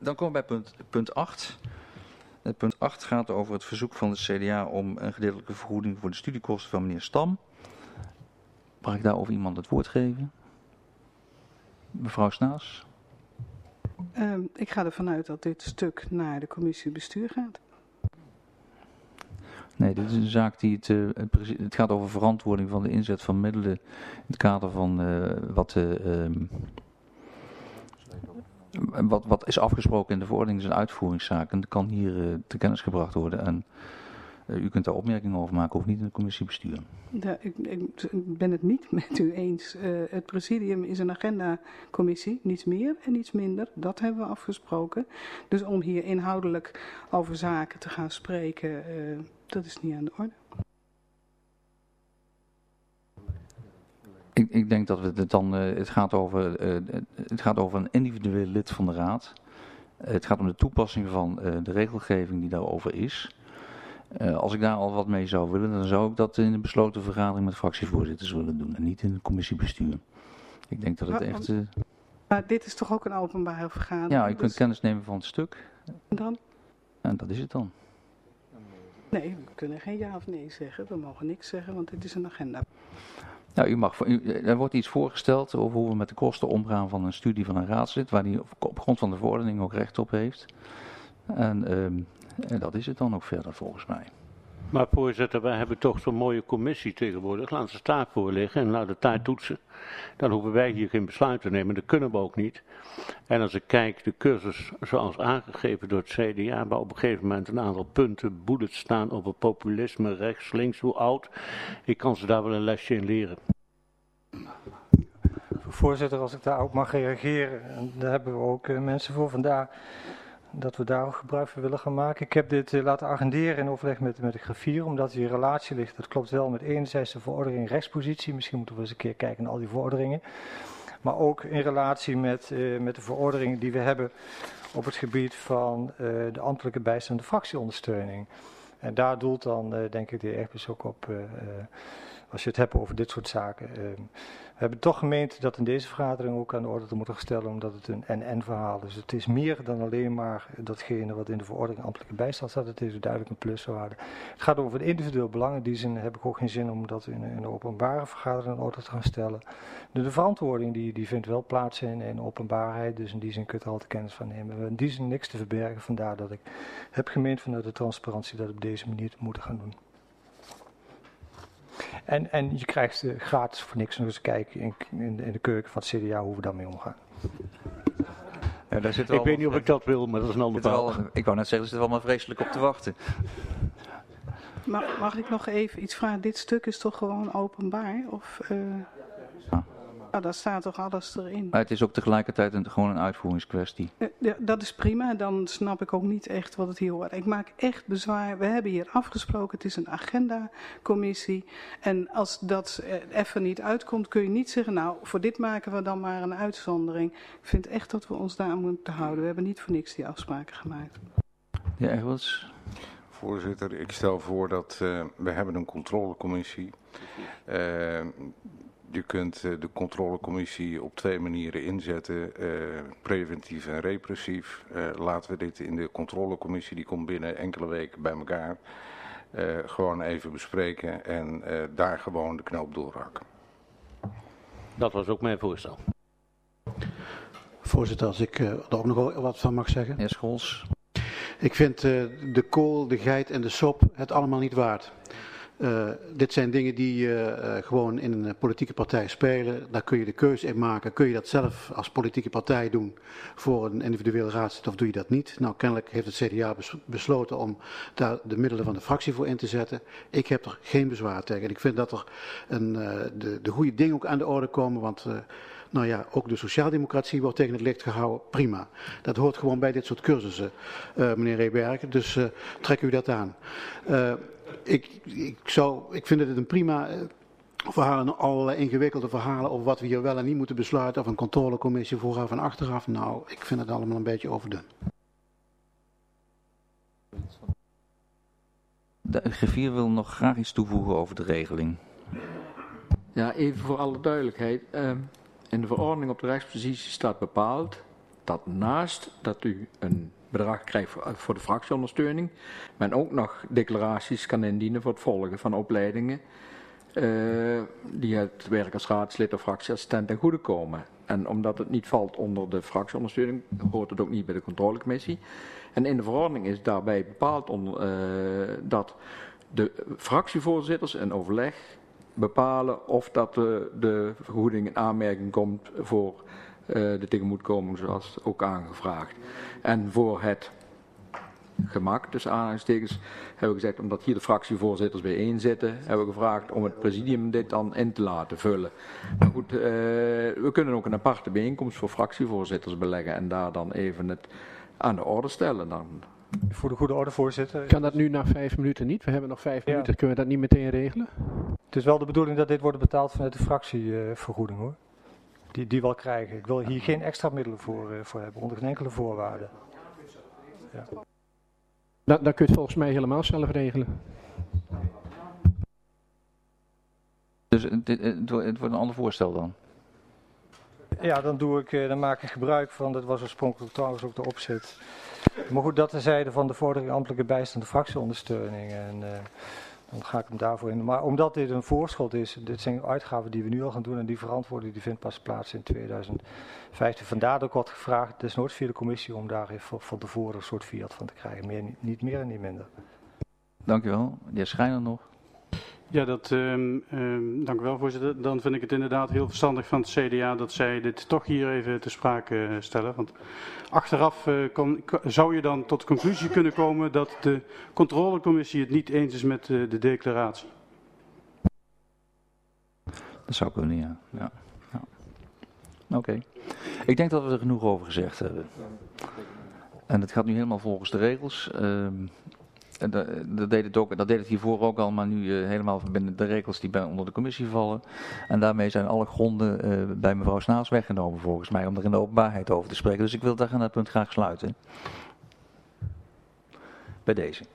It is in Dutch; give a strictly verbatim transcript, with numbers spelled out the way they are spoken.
dan komen we bij punt, punt acht. Het punt acht gaat over het verzoek van de C D A om een gedeeltelijke vergoeding voor de studiekosten van meneer Stam. Mag ik daarover iemand het woord geven? Mevrouw Snaas? Uh, ik ga ervan uit dat dit stuk naar de commissie bestuur gaat. Nee, dit is een zaak die het, uh, het, het gaat over verantwoording van de inzet van middelen in het kader van uh, wat, uh, um, wat, wat is afgesproken in de verordening. Het is een uitvoeringszaak en dat kan hier uh, te kennis gebracht worden. En uh, u kunt daar opmerkingen over maken, of niet in de commissie bestuur. Ja, ik, ik ben het niet met u eens. Uh, het presidium is een agendacommissie, niets meer en niets minder. Dat hebben we afgesproken. Dus om hier inhoudelijk over zaken te gaan spreken, uh, dat is niet aan de orde. Ik, ik denk dat we het dan, uh, het, gaat over, uh, het gaat over een individueel lid van de raad. Uh, het gaat om de toepassing van uh, de regelgeving die daarover is. Uh, als ik daar al wat mee zou willen, dan zou ik dat in een besloten vergadering met fractievoorzitters willen doen en niet in het commissiebestuur. Ik denk dat het maar, echt... Uh... Maar dit is toch ook een openbare vergadering? Ja, je dus... kunt kennis nemen van het stuk. En dan? En dat is het dan. Nee, we kunnen geen ja of nee zeggen. We mogen niks zeggen, want dit is een agenda. Nou, u mag, u, er wordt iets voorgesteld over hoe we met de kosten omgaan van een studie van een raadslid, waar die op grond van de verordening ook recht op heeft. En, um, en dat is het dan ook verder volgens mij. Maar voorzitter, wij hebben toch zo'n mooie commissie tegenwoordig. Laat ze taak voorliggen en laat de tijd toetsen. Dan hoeven wij hier geen besluit te nemen. Dat kunnen we ook niet. En als ik kijk, de cursus zoals aangegeven door het C D A, waar op een gegeven moment een aantal punten, bullets staan over populisme, rechts, links, hoe oud. Ik kan ze daar wel een lesje in leren. Voorzitter, als ik daar ook mag reageren, daar hebben we ook uh, mensen voor vandaar. Dat we daar ook gebruik van willen gaan maken. Ik heb dit uh, laten agenderen in overleg met, met de griffier, omdat die in relatie ligt. Dat klopt wel met enerzijds de verordening rechtspositie. Misschien moeten we eens een keer kijken naar al die verordeningen. Maar ook in relatie met, uh, met de verordeningen die we hebben op het gebied van uh, de ambtelijke bijstand en de fractieondersteuning. En daar doelt dan, uh, denk ik, de heer Egbers ook op, uh, uh, als je het hebt over dit soort zaken. Uh, We hebben toch gemeend dat in deze vergadering ook aan de orde te moeten stellen, omdat het een en-en verhaal is. Het is meer dan alleen maar datgene wat in de verordening ambtelijke bijstand staat. Het is duidelijk een pluswaarde. Het gaat over een individueel belang. In die zin heb ik ook geen zin om dat in een openbare vergadering aan orde te gaan stellen. De, de verantwoording die, die vindt wel plaats in, in openbaarheid. Dus in die zin kun je er altijd kennis van nemen. We hebben in die zin niks te verbergen. Vandaar dat ik heb gemeend vanuit de transparantie dat we op deze manier te moeten gaan doen. En, en je krijgt uh, gratis voor niks nog eens kijken in, in, in de keuken van het C D A hoe we daarmee omgaan. Ja, daar zit ik weet niet of ik dat wil, maar dat is een ander verhaal. Ik wou net zeggen, er zit wel maar vreselijk op te wachten. Mag, mag ik nog even iets vragen? Dit stuk is toch gewoon openbaar? Of, uh... ja. Nou, daar staat toch alles erin? Maar het is ook tegelijkertijd een, gewoon een uitvoeringskwestie. Ja, dat is prima, dan snap ik ook niet echt wat het hier hoort. Ik maak echt bezwaar. We hebben hier afgesproken, het is een agendacommissie. En als dat even niet uitkomt, kun je niet zeggen, nou, voor dit maken we dan maar een uitzondering. Ik vind echt dat we ons daar moeten houden. We hebben niet voor niks die afspraken gemaakt. Ja, Egberts. Voorzitter, ik stel voor dat uh, we hebben een controlecommissie. Uh, Je kunt de controlecommissie op twee manieren inzetten, uh, preventief en repressief. Uh, laten we dit in de controlecommissie, die komt binnen enkele weken bij elkaar, uh, gewoon even bespreken en uh, daar gewoon de knoop doorhakken. Dat was ook mijn voorstel. Voorzitter, als ik uh, er ook nog wat van mag zeggen. Meneer Scholz. Ik vind uh, de kool, de geit en de sop het allemaal niet waard. Uh, dit zijn dingen die uh, uh, gewoon in een politieke partij spelen. Daar kun je de keuze in maken. Kun je dat zelf als politieke partij doen voor een individueel raadslid of doe je dat niet? Nou, kennelijk heeft het C D A bes- besloten om daar de middelen van de fractie voor in te zetten. Ik heb er geen bezwaar tegen. En ik vind dat er een, uh, de, de goede dingen ook aan de orde komen, want... Uh, Nou ja, ook de sociaaldemocratie wordt tegen het licht gehouden. Prima. Dat hoort gewoon bij dit soort cursussen, uh, meneer Rebergen. Dus uh, trek u dat aan. Uh, ik, ik, zou, ik vind het een prima uh, verhaal, allerlei ingewikkelde verhalen over wat we hier wel en niet moeten besluiten. Of een controlecommissie vooraf en achteraf. Nou, ik vind het allemaal een beetje overdun. De griffier wil nog graag iets toevoegen over de regeling. Ja, even voor alle duidelijkheid. Uh... In de verordening op de rechtspositie staat bepaald dat naast dat u een bedrag krijgt voor, voor de fractieondersteuning, men ook nog declaraties kan indienen voor het volgen van opleidingen uh, die het werk als raadslid of fractieassistent ten goede komen. En omdat het niet valt onder de fractieondersteuning, hoort het ook niet bij de controlecommissie. En in de verordening is daarbij bepaald onder, uh, dat de fractievoorzitters in overleg bepalen of dat de, de vergoeding in aanmerking komt voor uh, de tegemoetkoming zoals ook aangevraagd. En voor het gemak, tussen aanhalingstekens, hebben we gezegd, omdat hier de fractievoorzitters bijeen zitten, hebben we gevraagd om het presidium dit dan in te laten vullen. Maar goed, uh, we kunnen ook een aparte bijeenkomst voor fractievoorzitters beleggen en daar dan even het aan de orde stellen. Dan. Voor de goede orde, voorzitter. Kan dat nu na vijf minuten niet? We hebben nog vijf ja. minuten, kunnen we dat niet meteen regelen? Het is wel de bedoeling dat dit wordt betaald vanuit de fractievergoeding, hoor. Die, die wel krijgen. Ik wil hier geen extra middelen voor, uh, voor hebben, onder geen enkele voorwaarde. Ja. Dat, dat kun je het volgens mij helemaal zelf regelen. Dus het, het, het wordt een ander voorstel dan? Ja, dan, doe ik, dan maak ik gebruik van, dat was oorspronkelijk trouwens ook de opzet. Maar goed, dat terzijde van de vordering ambtelijke bijstand, de fractieondersteuning. En uh, dan ga ik hem daarvoor in. Maar omdat dit een voorschot is, dit zijn uitgaven die we nu al gaan doen en die verantwoording die vindt pas plaats in tweeduizend vijftien. Vandaar dat ik wat gevraagd, desnoods via de commissie, om daar even van tevoren een soort fiat van te krijgen. Meer, niet meer en niet minder. Dank u wel. De heer Schijner nog. Ja, dat, um, um, dank u wel, voorzitter. Dan vind ik het inderdaad heel verstandig van het C D A dat zij dit toch hier even te sprake stellen. Want achteraf uh, kon, zou je dan tot de conclusie kunnen komen dat de controlecommissie het niet eens is met uh, de declaratie. Dat zou kunnen, ja. ja. ja. Oké. Okay. Ik denk dat we er genoeg over gezegd hebben. En het gaat nu helemaal volgens de regels. Uh, Dat, dat, deed het ook, dat deed het hiervoor ook al, maar nu uh, helemaal binnen de regels die bij, onder de commissie vallen. En daarmee zijn alle gronden uh, bij mevrouw Snaas weggenomen volgens mij, om er in de openbaarheid over te spreken. Dus ik wil daar aan dat punt graag sluiten. Bij deze.